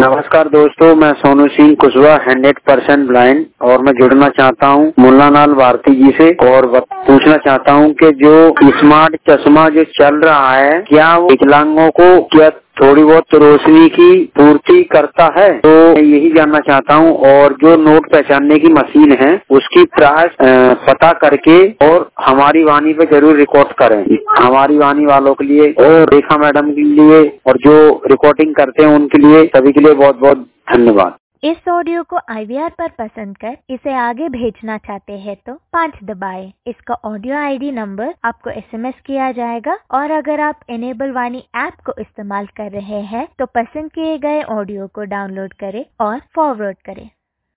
नमस्कार दोस्तों, मैं सोनू सिंह कुशवाहा 100% ब्लाइंड और मैं जुड़ना चाहता हूँ मुल्लालाल भारती जी से और पूछना चाहता हूँ कि जो स्मार्ट चश्मा जो चल रहा है क्या वो विकलांगों को क्या थोड़ी बहुत रोशनी की पूर्ति करता है? तो यही जानना चाहता हूँ। और जो नोट पहचानने की मशीन है उसकी प्राइस पता करके और हमारी वाणी पे जरूर रिकॉर्ड करें, हमारी वाणी वालों के लिए और रेखा मैडम के लिए और जो रिकॉर्डिंग करते हैं उनके लिए, सभी के लिए बहुत बहुत धन्यवाद। इस ऑडियो को IVR पर पसंद कर इसे आगे भेजना चाहते हैं तो 5 दबाएं। इसका ऑडियो ID नंबर आपको SMS किया जाएगा और अगर आप इनेबल वाणी ऐप को इस्तेमाल कर रहे हैं तो पसंद किए गए ऑडियो को डाउनलोड करें और फॉरवर्ड करें।